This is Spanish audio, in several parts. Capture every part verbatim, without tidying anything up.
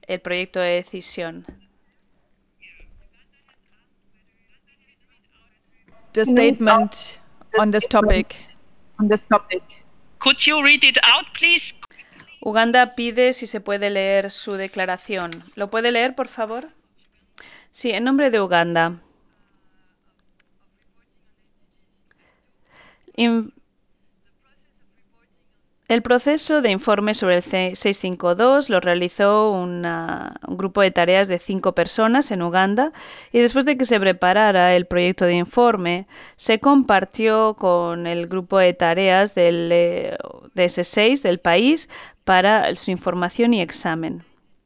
el proyecto de decisión. The statement on this topic. On this topic. Could you read it out, please? Uganda pide si se puede leer su declaración. ¿Lo puede leer, por favor? Sí, en nombre de Uganda. In El proceso de informe sobre el seiscientos cincuenta y dos lo realizó una, un grupo de tareas de cinco personas en Uganda y después de que se preparara el proyecto de informe, se compartió con el grupo de tareas del eh, D S seis del país para su información y examen.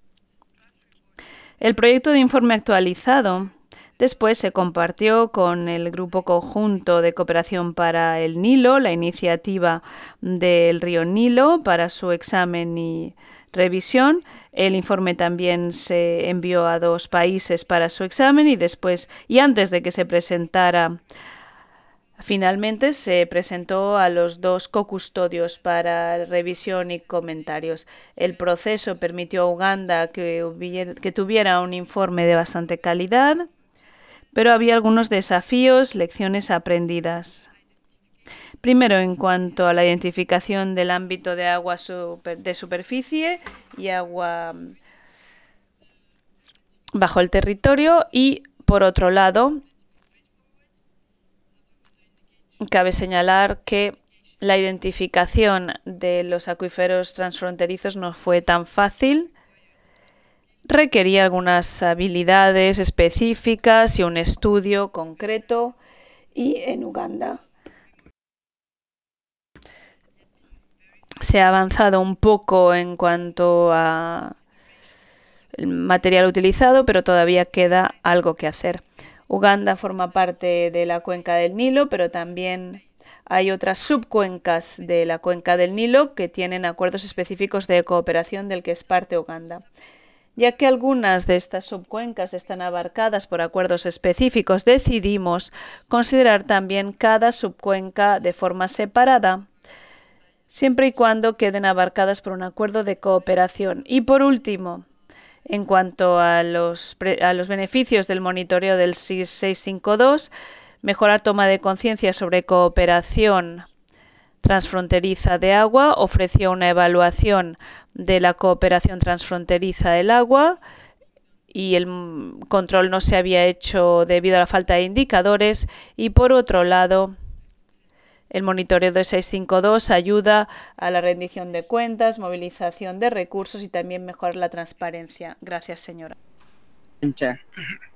El proyecto de informe actualizado después se compartió con el Grupo Conjunto de Cooperación para el Nilo, la iniciativa del río Nilo, para su examen y revisión. El informe también se envió a dos países para su examen y después, y antes de que se presentara, finalmente se presentó a los dos cocustodios para revisión y comentarios. El proceso permitió a Uganda que, hubiera, que tuviera un informe de bastante calidad, pero había algunos desafíos, lecciones aprendidas. Primero, en cuanto a la identificación del ámbito de agua super, de superficie y agua bajo el territorio y, por otro lado, cabe señalar que la identificación de los acuíferos transfronterizos no fue tan fácil. Requería algunas habilidades específicas y un estudio concreto. Y en Uganda se ha avanzado un poco en cuanto a el material utilizado, pero todavía queda algo que hacer. Uganda forma parte de la cuenca del Nilo, pero también hay otras subcuencas de la cuenca del Nilo que tienen acuerdos específicos de cooperación del que es parte Uganda. Ya que algunas de estas subcuencas están abarcadas por acuerdos específicos, decidimos considerar también cada subcuenca de forma separada, siempre y cuando queden abarcadas por un acuerdo de cooperación. Y por último, en cuanto a los, a los beneficios del monitoreo del seiscientos cincuenta y dos, mejorar toma de conciencia sobre cooperación transfronteriza de agua, ofreció una evaluación de la cooperación transfronteriza del agua y el control no se había hecho debido a la falta de indicadores y, por otro lado, el monitoreo de seiscientos cincuenta y dos ayuda a la rendición de cuentas, movilización de recursos y también mejorar la transparencia. Gracias, señora.